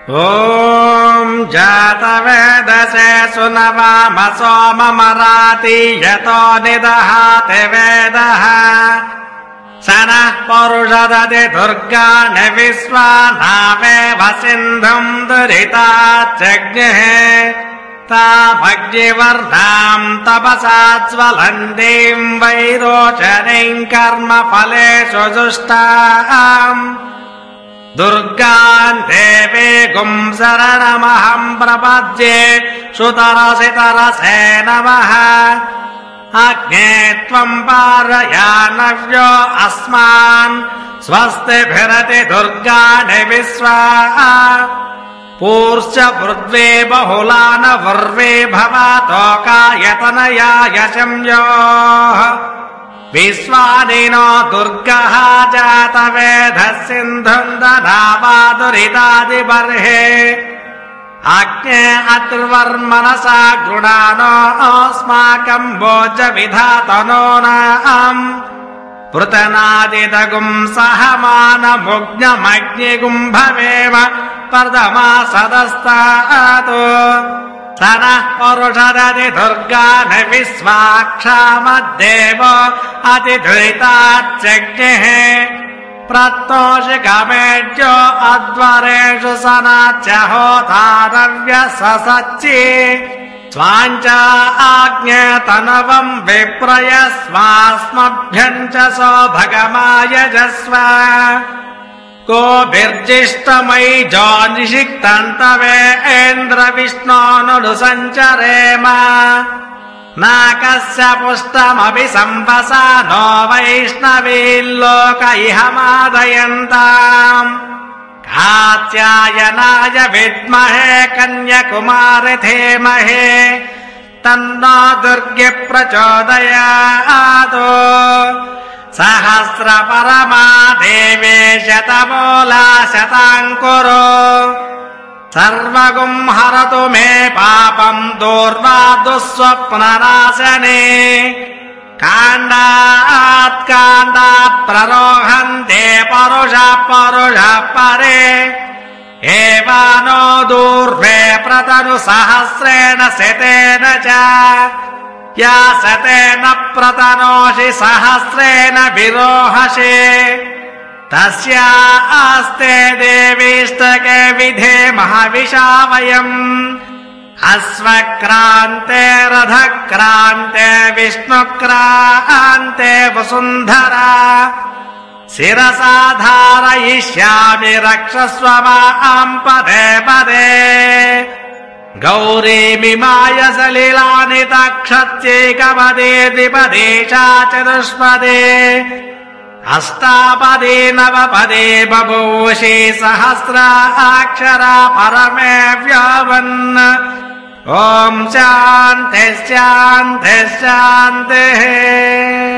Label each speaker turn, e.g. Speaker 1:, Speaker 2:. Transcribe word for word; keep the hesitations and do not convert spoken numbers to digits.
Speaker 1: ॐ जातवेदसे सुनवाम सोममराति यतो निदहाति वेदः स नः परुषदति दुर्गाणि विश्वानावेव सिन्धुम् दुरिताच्चग्निः तामग्निवर्णाम् तपसा ज्वलन्तीम् वैरोचनीम् कर्मफलेषु जुष्टाम् दुर्गाम् देवीगुम् शरणमहम् प्रपद्ये सुतरसि तरसे नमः अग्ने त्वम् पारयानव्यो अस्मान् स्वस्तिभिरति दुर्गाणि विश्वा पूर्श्च पृथ्वी बहुलान वर्वे भवतोकायतनयाय शम्योः विश्वानि नो दुर्गः जातवेदः सिन्धुम् दधावादुरितादिबर्हे आज्ञे अत्वर्मनसा गृणानो अस्माकम् भोज विधातनो नाम् पृतनादिदगुम् सहमानमुग्नमग्निगुम् भवेम प्रथमा सदस्तात् स नः परुषदति दुर्गाणि विश्वाक्षामद्देव अतिधुरिताच्चग्निः प्रत्तोषिकमेज्यो अध्वरेषु सनाच्च होतारव्यससच्चि स्वाञ्च आज्ञतनवम् विप्रयस्वास्मभ्यम् च सौभगमायजस्व गोभिर्जिष्टमयि जोनिषिक्तन्तवेन्द्र विष्णोनुसञ्चरेम नाकस्य पुष्टमपि सम्पसा नो वैष्णवील्लोक इह मादयन्ताम् कात्यायनाय विद्महे कन्याकुमारि धीमहि तन्नो दुर्गे प्रचोदयात् सहस्रपरमा देवी शतमूला शताङ्कुरो सर्वगुम् हरतु मे पापम् दूर्वा दुःस्वप्ननाशने काण्डात् काण्डात् प्ररोहन्ते परुषः परुषः परे एवानो दूर्वे प्रतनु सहस्रेण शतेन च या शतेन प्रतनोषि सहस्रेण विरोहसे तस्या आस्ते देवीष्टके विधेमः विशावयम् अश्वक्रान्ते रथक्रान्ते विष्णुक्रान्ते वसुन्धरा शिरसा धारयिष्यामि रक्षस्व माम् पदे पदे गौरीमिमाय सलिलानि तक्षत्येकपदे द्विपदे च चतुष्पदे अष्टापदे नवपदे बभूषि सहस्राक्षरा परमे व्यावन् ॐ शान्तिः शान्तिः शान्तिः।